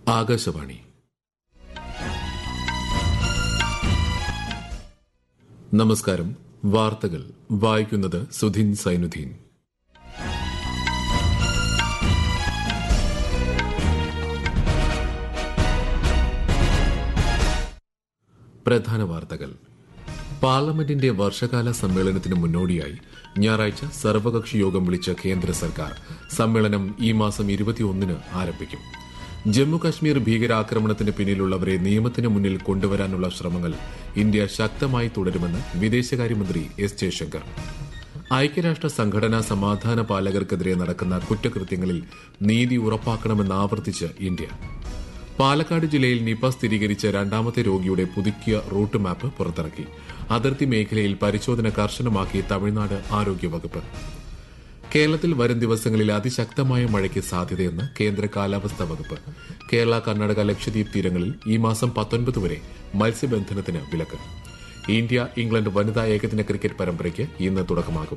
ആകാശവാണി. നമസ്കാരം. വാർത്തകൾ വായിക്കുന്നത് സുധിൻ സൈനുദ്ദീൻ. പ്രധാന വാർത്തകൾ. പാർലമെന്റിന്റെ വർഷകാല സമ്മേളനത്തിന് മുന്നോടിയായി ഞായറാഴ്ച സർവകക്ഷി യോഗം വിളിച്ച കേന്ദ്ര സർക്കാർ സമ്മേളനം ഈ മാസം 21-ന് ആരംഭിക്കും. ജമ്മുകശ്മീർ ഭീകരാക്രമണത്തിന് പിന്നിലുള്ളവരെ നിയമത്തിന് മുന്നിൽ കൊണ്ടുവരാനുള്ള ശ്രമങ്ങൾ ഇന്ത്യ ശക്തമായി തുടരുമെന്ന് വിദേശകാര്യമന്ത്രി എസ് ജയശങ്കർ. ഐക്യരാഷ്ട്ര സംഘടനാ സമാധാന പാലകർക്കെതിരെ നടക്കുന്ന കുറ്റകൃത്യങ്ങളിൽ നീതി ഉറപ്പാക്കണമെന്ന് ആവർത്തിച്ച് ഇന്ത്യ. പാലക്കാട് ജില്ലയിൽ നിപ സ്ഥിരീകരിച്ച രണ്ടാമത്തെ രോഗിയുടെ പുതുക്കിയ റൂട്ട് മാപ്പ് പുറത്തിറക്കി. അതിർത്തി മേഖലയിൽ പരിശോധന കർശനമാക്കി തമിഴ്നാട് ആരോഗ്യവകുപ്പ്. കേരളത്തിൽ വരും ദിവസങ്ങളിൽ അതിശക്തമായ മഴയ്ക്ക് സാധ്യതയെന്ന് കേന്ദ്ര കാലാവസ്ഥാ വകുപ്പ്. കേരള, കർണാടക, ലക്ഷദ്വീപ് തീരങ്ങളിൽ ഈ മാസം 19 വരെ മത്സ്യബന്ധനത്തിന് വിലക്ക്. ഇന്ത്യ ഇംഗ്ലണ്ട് വനിതാ ഏകദിന ക്രിക്കറ്റ് പരമ്പരയ്ക്ക് ഇന്ന് തുടക്കമാകും.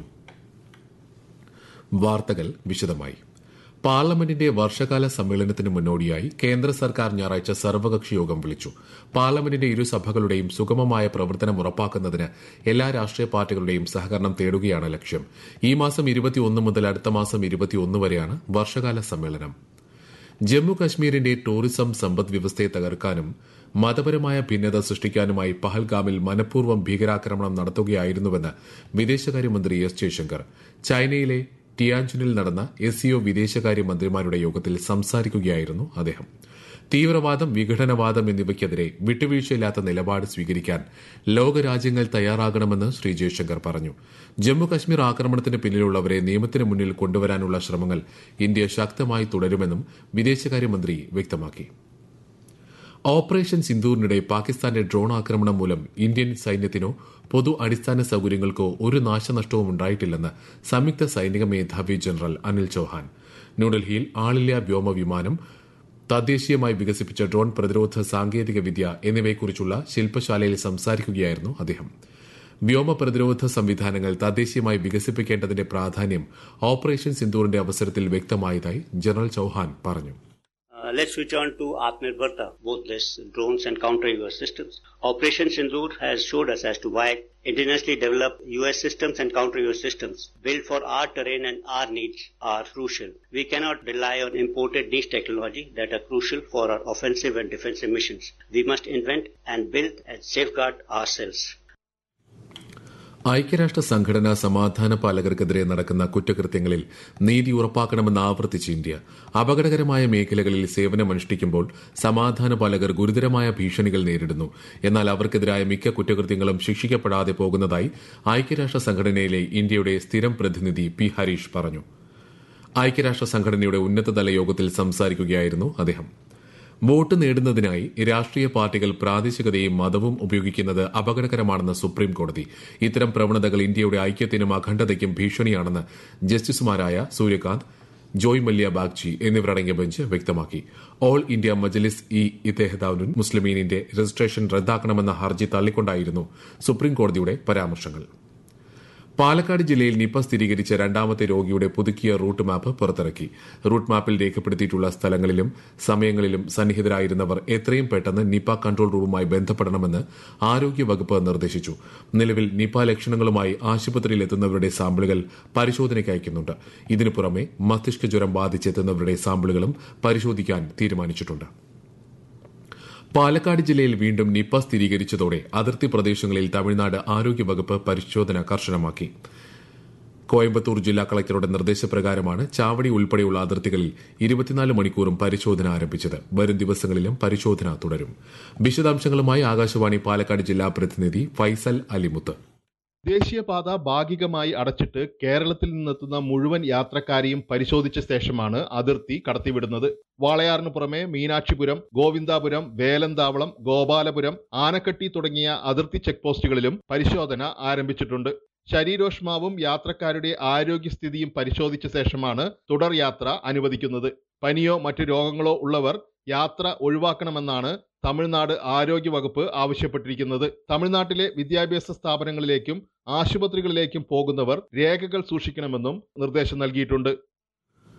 വാർത്തകൾ വിശദമായി. പാർലമെന്റിന്റെ വർഷകാല സമ്മേളനത്തിന് മുന്നോടിയായി കേന്ദ്ര സർക്കാർ ഞായറാഴ്ച സർവകക്ഷി യോഗം വിളിച്ചു. പാർലമെന്റിന്റെ ഇരുസഭകളുടെയും സുഗമമായ പ്രവർത്തനം ഉറപ്പാക്കുന്നതിന് എല്ലാ രാഷ്ട്രീയ പാർട്ടികളുടെയും സഹകരണം തേടുകയാണ് ലക്ഷ്യം. ഈ മാസം 21 മുതൽ അടുത്ത മാസം 21 വരെയാണ് വർഷകാല സമ്മേളനം. ജമ്മു കശ്മീരിന്റെ ടൂറിസം സമ്പദ് വ്യവസ്ഥയെ തകർക്കാനും മതപരമായ ഭിന്നത സൃഷ്ടിക്കാനുമായി പഹൽഗാമിൽ മനഃപൂർവ്വം ഭീകരാക്രമണം നടത്തുകയായിരുന്നുവെന്ന് വിദേശകാര്യമന്ത്രി എസ് ജയശങ്കർ. ചൈനയിലെ ടിയാൻജിനിൽ നടന്ന SCO വിദേശകാര്യമന്ത്രിമാരുടെ യോഗത്തിൽ സംസാരിക്കുകയായിരുന്നു അദ്ദേഹം. തീവ്രവാദം, വിഘടനവാദം എന്നിവയ്ക്കെതിരെ വിട്ടുവീഴ്ചയില്ലാത്ത നിലപാട് സ്വീകരിക്കാൻ ലോകരാജ്യങ്ങൾ തയ്യാറാകണമെന്ന് ശ്രീ ജയശങ്കർ പറഞ്ഞു. ജമ്മുകശ്മീർ ആക്രമണത്തിന് പിന്നിലുള്ളവരെ നിയമത്തിന് മുന്നിൽ കൊണ്ടുവരാനുള്ള ശ്രമങ്ങൾ ഇന്ത്യ ശക്തമായി തുടരുമെന്നും വിദേശകാര്യമന്ത്രി വ്യക്തമാക്കി. ഓപ്പറേഷൻ സിന്ദൂറിനിടെ പാകിസ്ഥാന്റെ ഡ്രോൺ ആക്രമണം മൂലം ഇന്ത്യൻ സൈന്യത്തിനോ പൊതു അടിസ്ഥാന സൌകര്യങ്ങൾക്കോ ഒരു നാശനഷ്ടവും ഉണ്ടായിട്ടില്ലെന്ന് സംയുക്ത സൈനിക മേധാവി ജനറൽ അനിൽ ചൌഹാൻ. ന്യൂഡൽഹിയിൽ ആളില്ലാ വ്യോമ വിമാനം, തദ്ദേശീയമായി വികസിപ്പിച്ച ഡ്രോൺ പ്രതിരോധ സാങ്കേതിക വിദ്യ എന്നിവയെക്കുറിച്ചുള്ള ശില്പശാലയിൽ സംസാരിക്കുകയായിരുന്നു അദ്ദേഹം. വ്യോമ പ്രതിരോധ സംവിധാനങ്ങൾ തദ്ദേശീയമായി വികസിപ്പിക്കേണ്ടതിന്റെ പ്രാധാന്യം ഓപ്പറേഷൻ സിന്ദൂറിന്റെ അവസരത്തിൽ വ്യക്തമായതായി ജനറൽ ചൌഹാൻ പറഞ്ഞു. Let's return to Atmanirbharta, both this drones and counter-UAS systems. Operation Sindoor has showed us as to why indigenously developed UAS systems and counter-UAS systems built for our terrain and our needs are crucial. We cannot rely on imported niche technology that are crucial for our offensive and defensive missions. We must invent and build and safeguard ourselves. ഐക്യരാഷ്ട്ര സംഘടനാ സമാധാന പാലകർക്കെതിരെ നടക്കുന്ന കുറ്റകൃത്യങ്ങളിൽ നീതി ഉറപ്പാക്കണമെന്ന് ആവർത്തിച്ച് India. അപകടകരമായ മേഖലകളിൽ സേവനമനുഷ്ഠിക്കുമ്പോൾ സമാധാന പാലകർ ഗുരുതരമായ ഭീഷണികൾ നേരിടുന്നു. എന്നാൽ അവർക്കെതിരായ മിക്ക കുറ്റകൃത്യങ്ങളും ശിക്ഷിക്കപ്പെടാതെ പോകുന്നതായി ഐക്യരാഷ്ട്ര സംഘടനയിലെ ഇന്ത്യയുടെ സ്ഥിരം പ്രതിനിധി പി ഹരീഷ് പറഞ്ഞു. ഐക്യരാഷ്ട്ര സംഘടനയുടെ ഉന്നതതല യോഗത്തിൽ സംസാരിക്കുകയായിരുന്നു അദ്ദേഹം. വോട്ട് നേടുന്നതിനായി രാഷ്ട്രീയ പാർട്ടികൾ പ്രാദേശികതയും മതവും ഉപയോഗിക്കുന്നത് അപകടകരമാണെന്ന് സുപ്രീംകോടതി. ഇത്തരം പ്രവണതകൾ ഇന്ത്യയുടെ ഐക്യത്തിനും അഖണ്ഡതയ്ക്കും ഭീഷണിയാണെന്ന് ജസ്റ്റിസുമാരായ സൂര്യകാന്ത്, ജോയ് മല്യ ബാഗ്ചി എന്നിവരടങ്ങിയ ബെഞ്ച് വ്യക്തമാക്കി. ഓൾ ഇന്ത്യ മജ്ലിസ് ഇത്തേഹദുൽ മുസ്ലിമീനിന്റെ രജിസ്ട്രേഷൻ റദ്ദാക്കണമെന്ന ഹർജി തള്ളിക്കൊണ്ടായിരുന്നു സുപ്രീംകോടതിയുടെ പരാമർശങ്ങൾ. പാലക്കാട് ജില്ലയിൽ നിപ സ്ഥിരീകരിച്ച രണ്ടാമത്തെ രോഗിയുടെ പുതുക്കിയ റൂട്ട് മാപ്പ് പുറത്തിറക്കി. റൂട്ട് മാപ്പിൽ രേഖപ്പെടുത്തിയിട്ടുള്ള സ്ഥലങ്ങളിലും സമയങ്ങളിലും സന്നിഹിതരായിരുന്നവർ എത്രയും പെട്ടെന്ന് നിപ കൺട്രോൾ റൂമുമായി ബന്ധപ്പെടണമെന്ന് ആരോഗ്യവകുപ്പ് നിർദ്ദേശിച്ചു. നിലവിൽ നിപ ലക്ഷണങ്ങളുമായി ആശുപത്രിയിൽ എത്തുന്നവരുടെ സാമ്പിളുകൾ പരിശോധനയ്ക്ക് അയക്കുന്നുണ്ട്. ഇതിനു പുറമെ മസ്തിഷ്ക ജ്വരം ബാധിച്ചെത്തുന്നവരുടെ സാമ്പിളുകളും പരിശോധിക്കാൻ തീരുമാനിച്ചിട്ടുണ്ട്. പാലക്കാട് ജില്ലയിൽ വീണ്ടും നിപ സ്ഥിരീകരിച്ചതോടെ അതിർത്തി പ്രദേശങ്ങളിൽ തമിഴ്നാട് ആരോഗ്യവകുപ്പ് പരിശോധന കർശനമാക്കി. കോയമ്പത്തൂർ ജില്ലാ കളക്ടറുടെ നിർദ്ദേശപ്രകാരമാണ് ചാവടി ഉൾപ്പെടെയുള്ള അതിർത്തികളിൽ 24 മണിക്കൂറും പരിശോധന ആരംഭിച്ചത്. വരും ദിവസങ്ങളിലും പരിശോധന തുടരും. വിശദാംശങ്ങളുമായി ആകാശവാണി പാലക്കാട് ജില്ലാ പ്രതിനിധി ഫൈസൽ അലിമുത്ത്. ദേശീയപാത ഭാഗികമായി അടച്ചിട്ട് കേരളത്തിൽ നിന്നെത്തുന്ന മുഴുവൻ യാത്രക്കാരെയും പരിശോധിച്ച ശേഷമാണ് അതിർത്തി കടത്തിവിടുന്നത്. വാളയാറിനു പുറമെ മീനാക്ഷിപുരം, ഗോവിന്ദാപുരം, വേലന്താവളം, ഗോപാലപുരം, ആനക്കട്ടി തുടങ്ങിയ അതിർത്തി ചെക്ക് പോസ്റ്റുകളിലും പരിശോധന ആരംഭിച്ചിട്ടുണ്ട്. ശരീരോഷ്മാവും യാത്രക്കാരുടെ ആരോഗ്യസ്ഥിതിയും പരിശോധിച്ച ശേഷമാണ് തുടർ യാത്ര അനുവദിക്കുന്നത്. പനിയോ മറ്റു രോഗങ്ങളോ ഉള്ളവർ യാത്ര ഒഴിവാക്കണമെന്നാണ് തമിഴ്നാട് ആരോഗ്യവകുപ്പ് ആവശ്യപ്പെട്ടിരിക്കുന്നത്. തമിഴ്നാട്ടിലെ വിദ്യാഭ്യാസ സ്ഥാപനങ്ങളിലേക്കും ആശുപത്രികളിലേക്കും പോകുന്നവർ രേഖകൾ സൂക്ഷിക്കണമെന്നും നിർദ്ദേശം നൽകിയിട്ടുണ്ട്.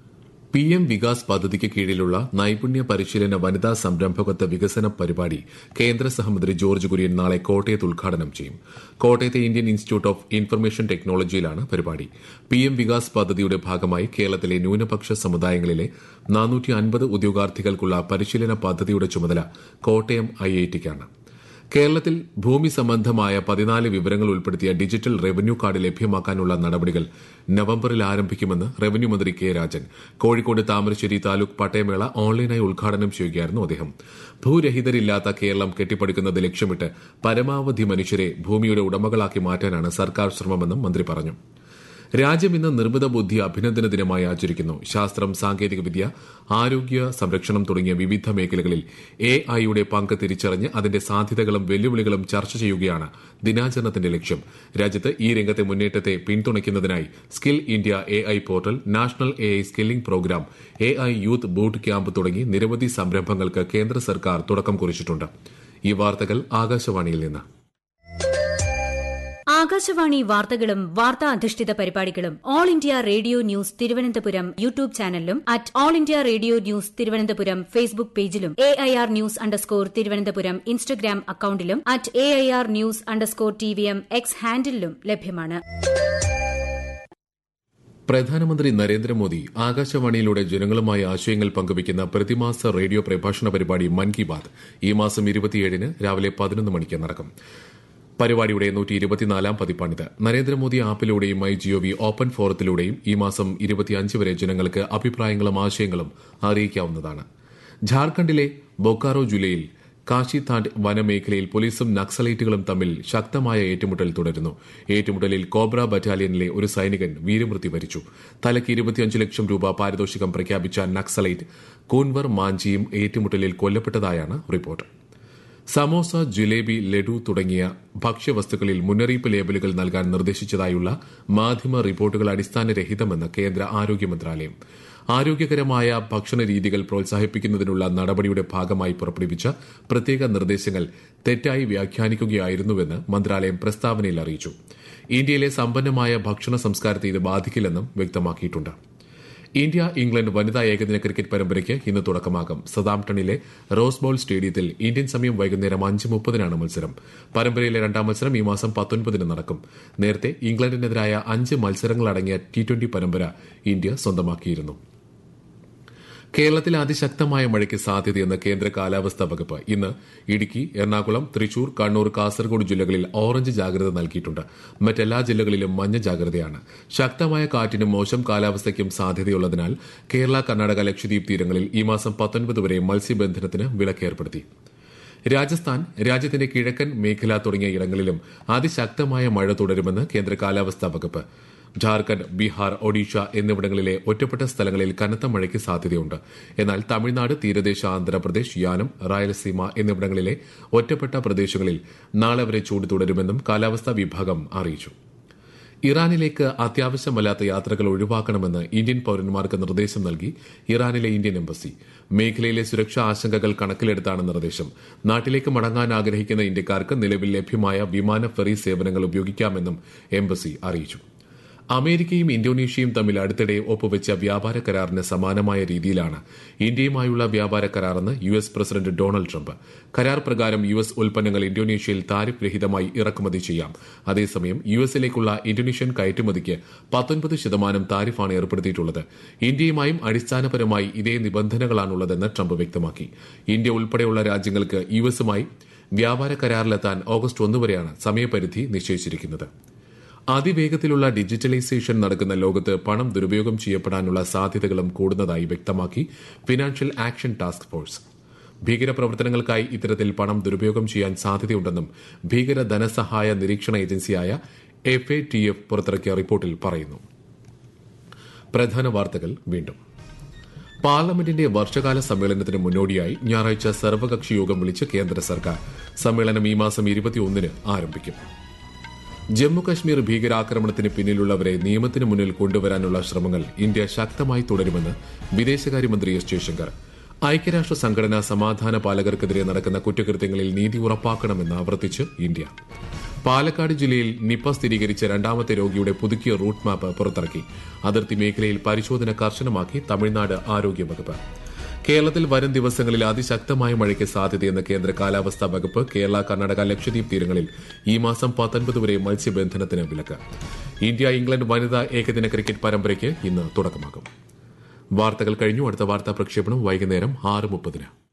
PM വികാസ് പദ്ധതിക്ക് കീഴിലുള്ള നൈപുണ്യ പരിശീലന വനിതാ സംരംഭകത്വ വികസന പരിപാടി കേന്ദ്ര സഹമന്ത്രി ജോർജ് കുര്യൻ നാളെ കോട്ടയത്ത് ഉദ്ഘാടനം ചെയ്യും. കോട്ടയത്തെ ഇന്ത്യൻ ഇൻസ്റ്റിറ്റ്യൂട്ട് ഓഫ് ഇൻഫർമേഷൻ ടെക്നോളജിയിലാണ് പരിപാടി. PM വികാസ് പദ്ധതിയുടെ ഭാഗമായി കേരളത്തിലെ ന്യൂനപക്ഷ സമുദായങ്ങളിലെ 450 ഉദ്യോഗാർത്ഥികൾക്കുള്ള പരിശീലന പദ്ധതിയുടെ ചുമതല കോട്ടയം IITക്കാണ്. കേരളത്തിൽ ഭൂമി സംബന്ധമായ 14 വിവരങ്ങൾ ഉൾപ്പെടുത്തിയ ഡിജിറ്റൽ റവന്യൂ കാർഡ് ലഭ്യമാക്കാനുള്ള നടപടികൾ നവംബറിൽ ആരംഭിക്കുമെന്ന് റവന്യൂ മന്ത്രി കെ രാജൻ കോഴിക്കോട് താമരശ്ശേരി താലൂക്ക് പട്ടയമേള ഓൺലൈനായി ഉദ്ഘാടനം ചെയ്യുകയായിരുന്നു അദ്ദേഹം. ഭൂരഹിതരില്ലാത്ത കേരളം കെട്ടിപ്പടുക്കുന്നത് ലക്ഷ്യമിട്ട് പരമാവധി മനുഷ്യരെ ഭൂമിയുടെ ഉടമകളാക്കി മാറ്റാനാണ് സർക്കാർ ശ്രമമെന്നും മന്ത്രി പറഞ്ഞു. രാജ്യം ഇന്ന് നിർമ്മിത ബുദ്ധി അഭിനന്ദന ദിനമായി ആചരിക്കുന്നു. ശാസ്ത്രം, സാങ്കേതികവിദ്യ, ആരോഗ്യ സംരക്ഷണം തുടങ്ങിയ വിവിധ മേഖലകളിൽ AI-യുടെ പങ്ക് തിരിച്ചറിഞ്ഞ് അതിന്റെ സാധ്യതകളും വെല്ലുവിളികളും ചർച്ച ചെയ്യുകയാണ് ദിനാചരണത്തിന്റെ ലക്ഷ്യം. രാജ്യത്ത് ഈ രംഗത്തെ മുന്നേറ്റത്തെ പിന്തുണയ്ക്കുന്നതിനായി skill India AI portal, national AI skilling programme, AI youth boot camp തുടങ്ങി നിരവധി സംരംഭങ്ങൾക്ക് കേന്ദ്ര സർക്കാർ തുടക്കം കുറിച്ചിട്ടുണ്ട്. ഈ വാർത്തകൾ ആകാശവാണിയിൽ നിന്ന്. ആകാശവാണി വാർത്തകളും വാർത്താ അധിഷ്ഠിത പരിപാടികളും all India radio news Thiruvananthapuram YouTube ചാനലിലും @all India radio news Thiruvananthapuram Facebook പേജിലും AIR ന്യൂസ് _തിരുവനന്തപുരം ഇൻസ്റ്റഗ്രാം അക്കൌണ്ടിലും @AIR ന്യൂസ് _TVM X ഹാൻഡിലും ലഭ്യമാണ്. പ്രധാനമന്ത്രി നരേന്ദ്രമോദി ആകാശവാണിയിലൂടെ ജനങ്ങളുമായി ആശയങ്ങൾ പങ്കുവയ്ക്കുന്ന പ്രതിമാസ റേഡിയോ പ്രഭാഷണ പരിപാടി മൻ കി ബാത് ഈ മാസം 27-ന് രാവിലെ 11 മണിക്ക് നടക്കും. പരിപാടിയുടെ 124-ാം പതിപ്പാണിത്. നരേന്ദ്രമോദി ആപ്പിലൂടെയും MyGov ഓപ്പൺ ഫോറത്തിലൂടെയും ഈ മാസം 25 വരെ ജനങ്ങൾക്ക് അഭിപ്രായങ്ങളും ആശയങ്ങളും അറിയിക്കാവുന്നതാണ്. ഝാർഖണ്ഡിലെ ബൊക്കാറോ ജില്ലയിൽ കാശിതാണ്ട് വനമേഖലയിൽ പോലീസും നക്സലൈറ്റുകളും തമ്മിൽ ശക്തമായ ഏറ്റുമുട്ടൽ തുടരുന്നു. ഏറ്റുമുട്ടലിൽ കോബ്ര ബറ്റാലിയനിലെ ഒരു സൈനികൻ വീരമൃത്യു വരിച്ചു. തലയ്ക്ക് 25 ലക്ഷം രൂപ പാരിതോഷികം പ്രഖ്യാപിച്ച നക്സലൈറ്റ് കൂൻവർ മാഞ്ചിയും ഏറ്റുമുട്ടലിൽ കൊല്ലപ്പെട്ടതായാണ് റിപ്പോർട്ട്. സമോസ, ജിലേബി, ലഡു തുടങ്ങിയ ഭക്ഷ്യവസ്തുക്കളിൽ മുന്നറിയിപ്പ് ലേബലുകൾ നൽകാൻ നിർദ്ദേശിച്ചതായുള്ള മാധ്യമ റിപ്പോർട്ടുകൾ അടിസ്ഥാനരഹിതമെന്ന് കേന്ദ്ര ആരോഗ്യ മന്ത്രാലയം. ആരോഗ്യകരമായ ഭക്ഷണ രീതികൾ പ്രോത്സാഹിപ്പിക്കുന്നതിനുള്ള നടപടിയുടെ ഭാഗമായി പുറപ്പെടുവിച്ച പ്രത്യേക നിർദ്ദേശങ്ങൾ തെറ്റായി വ്യാഖ്യാനിക്കുകയായിരുന്നുവെന്ന് മന്ത്രാലയം പ്രസ്താവനയിൽ അറിയിച്ചു. ഇന്ത്യയിലെ സമ്പന്നമായ ഭക്ഷണ സംസ്കാരത്തെ ഇത് ബാധിക്കില്ലെന്നും വ്യക്തമാക്കിയിട്ടുണ്ട്. ഇന്ത്യ ഇംഗ്ലണ്ട് വനിതാ ഏകദിന ക്രിക്കറ്റ് പരമ്പരയ്ക്ക് ഇന്ന് തുടക്കമാകും. സതാംപ്ടണിലെ റോസ് ബൌൾ സ്റ്റേഡിയത്തിൽ ഇന്ത്യൻ സമയം വൈകുന്നേരം 5:30-നാണ് മത്സരം. പരമ്പരയിലെ രണ്ടാം മത്സരം ഈ മാസം 19-ന് നടക്കും. നേരത്തെ ഇംഗ്ലണ്ടിനെതിരായ 5 മത്സരങ്ങളടങ്ങിയ T20 പരമ്പര ഇന്ത്യ സ്വന്തമാക്കിയിരുന്നു. കേരളത്തിൽ അതിശക്തമായ മഴയ്ക്ക് സാധ്യതയെന്ന് കേന്ദ്ര കാലാവസ്ഥാ വകുപ്പ്. ഇന്ന് ഇടുക്കി, എറണാകുളം, തൃശൂർ, കണ്ണൂർ, കാസർഗോഡ് ജില്ലകളിൽ ഓറഞ്ച് ജാഗ്രത നൽകിയിട്ടുണ്ട്. മറ്റെല്ലാ ജില്ലകളിലും മഞ്ഞ ജാഗ്രതയാണ്. ശക്തമായ കാറ്റിനും മോശം കാലാവസ്ഥയ്ക്കും സാധ്യതയുള്ളതിനാൽ കേരള, കർണാടക, ലക്ഷദ്വീപ് തീരങ്ങളിൽ ഈ മാസം 19 വരെ മത്സ്യബന്ധനത്തിന് വിലക്കേർപ്പെടുത്തി. രാജസ്ഥാൻ, രാജ്യത്തിന്റെ കിഴക്കൻ മേഖല തുടങ്ങിയ ഇടങ്ങളിലും അതിശക്തമായ മഴ തുടരുമെന്ന് കേന്ദ്ര കാലാവസ്ഥാ വകുപ്പ്. ഝാർഖണ്ഡ്, ബീഹാർ, ഒഡീഷ എന്നിവിടങ്ങളിലെ ഒറ്റപ്പെട്ട സ്ഥലങ്ങളിൽ കനത്ത മഴയ്ക്ക് സാധ്യതയുണ്ട്. എന്നാൽ തമിഴ്നാട്, തീരദേശ ആന്ധ്രാപ്രദേശ്, യാനം, റായലസീമ എന്നിവിടങ്ങളിലെ ഒറ്റപ്പെട്ട പ്രദേശങ്ങളിൽ നാളെ വരെ ചൂട് തുടരുമെന്നും കാലാവസ്ഥാ വിഭാഗം അറിയിച്ചു. ഇറാനിലേക്ക് അത്യാവശ്യമല്ലാത്ത യാത്രകൾ ഒഴിവാക്കണമെന്ന് ഇന്ത്യൻ പൌരന്മാർക്ക് നിർദ്ദേശം നൽകി ഇറാനിലെ ഇന്ത്യൻ എംബസി. മേഖലയിലെ സുരക്ഷാ ആശങ്കകൾ കണക്കിലെടുത്താണ് നിർദ്ദേശം. നാട്ടിലേക്ക് മടങ്ങാൻ ആഗ്രഹിക്കുന്ന ഇന്ത്യക്കാർക്ക് നിലവിൽ ലഭ്യമായ വിമാന ഫെറി സേവനങ്ങൾ ഉപയോഗിക്കാമെന്നും എംബസി അറിയിച്ചു. അമേരിക്കയും ഇന്തോനേഷ്യയും തമ്മിൽ അടുത്തിടെ ഒപ്പുവെച്ച വ്യാപാര കരാറിന് സമാനമായ രീതിയിലാണ് ഇന്ത്യയുമായുള്ള വ്യാപാര കരാറെന്ന് US പ്രസിഡന്റ് ഡൊണാൾഡ് ട്രംപ്. കരാർ പ്രകാരം US ഉൽപ്പന്നങ്ങൾ ഇന്തോനേഷ്യയിൽ താരിഫ് രഹിതമായി ഇറക്കുമതി ചെയ്യാം. അതേസമയം USലേക്കുള്ള ഇന്തോനേഷ്യൻ കയറ്റുമതിക്ക് 19% താരിഫാണ് ഏർപ്പെടുത്തിയിട്ടുള്ളത്. ഇന്ത്യയുമായും അടിസ്ഥാനപരമായി ഇതേ നിബന്ധനകളാണുള്ളതെന്ന് ട്രംപ് വ്യക്തമാക്കി. ഇന്ത്യ ഉൾപ്പെടെയുള്ള രാജ്യങ്ങൾക്ക് USുമായി വ്യാപാര കരാറിലെത്താൻ ഓഗസ്റ്റ് 1 വരെയാണ് സമയപരിധി നിശ്ചയിച്ചിരിക്കുന്നത്. അതിവേഗത്തിലുള്ള ഡിജിറ്റലൈസേഷൻ നടക്കുന്ന ലോകത്ത് പണം ദുരുപയോഗം ചെയ്യപ്പെടാനുള്ള സാധ്യതകളും കൂടുന്നതായി വ്യക്തമാക്കി ഫിനാൻഷ്യൽ ആക്ഷൻ ടാസ്ക് ഫോഴ്സ്. ഭീകരപ്രവർത്തനങ്ങൾക്കായി ഇത്തരത്തിൽ പണം ദുരുപയോഗം ചെയ്യാൻ സാധ്യതയുണ്ടെന്നും ഭീകര ധനസഹായ നിരീക്ഷണ ഏജൻസിയായ FATF പുറത്തിറക്കിയ റിപ്പോർട്ടിൽ പറയുന്നു. പ്രധാന വാർത്തകൾ വീണ്ടും. പാർലമെന്റിന്റെ വർഷകാല സമ്മേളനത്തിന് മുന്നോടിയായി ഞായറാഴ്ച സർവകക്ഷി യോഗം വിളിച്ച് കേന്ദ്ര സർക്കാർ. സമ്മേളനം ഈ മാസം 21-ന് ആരംഭിക്കും. ജമ്മുകശ്മീർ ഭീകരാക്രമണത്തിന് പിന്നിലുള്ളവരെ നിയമത്തിന് മുന്നിൽ കൊണ്ടുവരാനുള്ള ശ്രമങ്ങൾ ഇന്ത്യ ശക്തമായി തുടരുമെന്ന് വിദേശകാര്യമന്ത്രി S. ജയശങ്കർ. ഐക്യരാഷ്ട്ര സംഘടന സമാധാന പാലകർക്കെതിരെ നടക്കുന്ന കുറ്റകൃത്യങ്ങളിൽ നീതി ഉറപ്പാക്കണമെന്ന് ആവർത്തിച്ച് ഇന്ത്യ. പാലക്കാട് ജില്ലയിൽ നിപ സ്ഥിരീകരിച്ച രണ്ടാമത്തെ രോഗിയുടെ പുതുക്കിയ റൂട്ട് മാപ്പ് പുറത്തിറക്കി. അതിർത്തി മേഖലയിൽ പരിശോധന കർശനമാക്കി തമിഴ്നാട് ആരോഗ്യവകുപ്പ്. കേരളത്തിൽ വരും ദിവസങ്ങളിൽ അതിശക്തമായ മഴയ്ക്ക് സാധ്യതയെന്ന് കേന്ദ്ര കാലാവസ്ഥാ വകുപ്പ്. കേരള, കർണാടക, ലക്ഷദ്വീപ് തീരങ്ങളിൽ ഈ മാസം 19 വരെ മത്സ്യബന്ധനത്തിന് വിലക്ക്. ഇന്ത്യ ഇംഗ്ലണ്ട് വനിതാ ഏകദിന ക്രിക്കറ്റ് പരമ്പരയ്ക്ക് ഇന്ന് തുടക്കമാകും. വാർത്തകൾ കഴിഞ്ഞു. അടുത്ത വാർത്താ പ്രക്ഷേപണം വൈകുന്നേരം 6:30.